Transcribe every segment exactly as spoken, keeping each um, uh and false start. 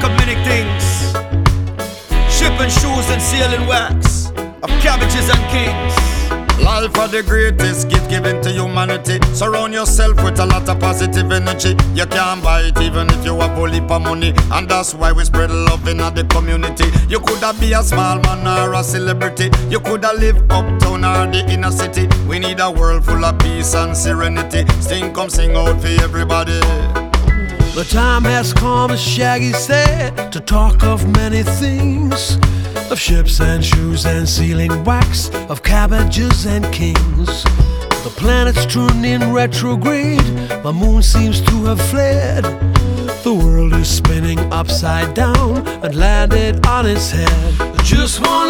of many things. Ship and shoes and sealing wax, of cabbages and kings. Life are the greatest gift given to humanity. Surround yourself with a lot of positive energy. You can't buy it even if you have a heap of money. And that's why we spread love in the community. You coulda be a small man or a celebrity. You coulda live uptown or the inner city. We need a world full of peace and serenity. Sing, come sing out for everybody. The time has come, as Shaggy said, to talk of many things. Of ships and shoes and sealing wax, of cabbages and kings. The planet's turned in retrograde, the moon seems to have fled. The world is spinning upside down and landed on its head. Just one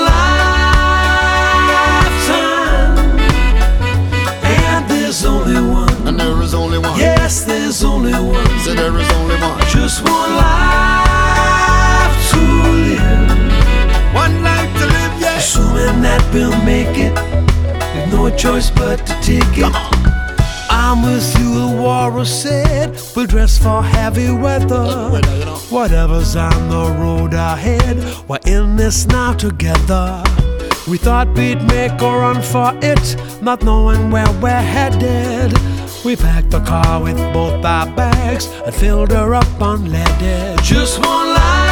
lifetime, and there's only one. And there is only one. Yes, there's only one. Say there is only one. Just one life to live. One life to live, yeah. Assuming that we'll make it, with no choice but to take it. I'm with you, the warrior said. We'll dress for heavy weather. Whatever's on the road ahead, we're in this now together. We thought we'd make a run for it, not knowing where we're headed. We packed the car with both our bags and filled her up unleaded. Just one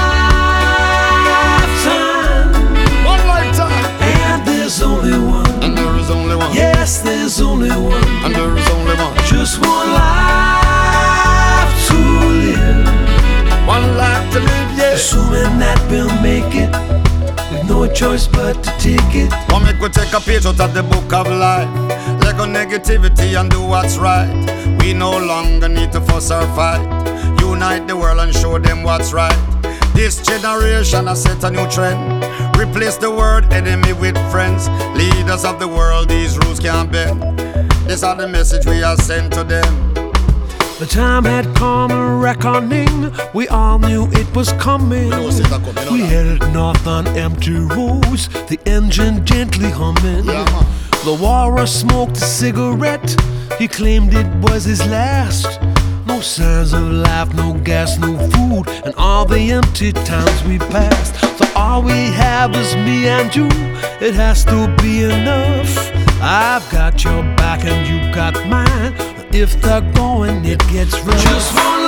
lifetime, One lifetime. and there's only one. And there is only one. Yes, there's only one. And there is only one. Just one life to live. One life to live, yeah. Assuming that we'll make it, with no choice but to take it. Come make we take a page out of the book of life. Let go negativity and do what's right. We no longer need to fuss or fight. Unite the world and show them what's right. This generation has set a new trend. Replace the word enemy with friends. Leaders of the world, these rules can't bend. This are the message we are sent to them. The time had come, a reckoning. We all knew it was coming. We headed north on empty roads, the engine gently humming. Yeah, man. The warrior smoked a cigarette. He claimed it was his last. No signs of life, no gas, no food, and all the empty towns we passed. So all we have is me and you. It has to be enough. I've got your back and you got mine. If they're going, it gets rough. Just one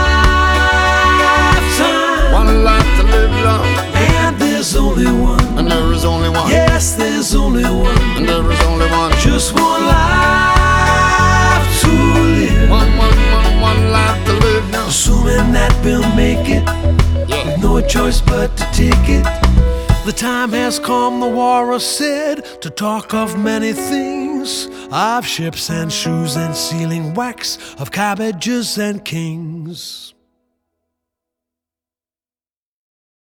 lifetime, One life to live long. and there's only one. And there is only one. Yes, there's only one. And there is only one. Just one life to live. One, one, one, one life to live now. Assuming that we'll make it, Yeah. with no choice but to take it. The time has come, the warrior said, to talk of many things. Of ships and shoes and sealing wax, of cabbages and kings.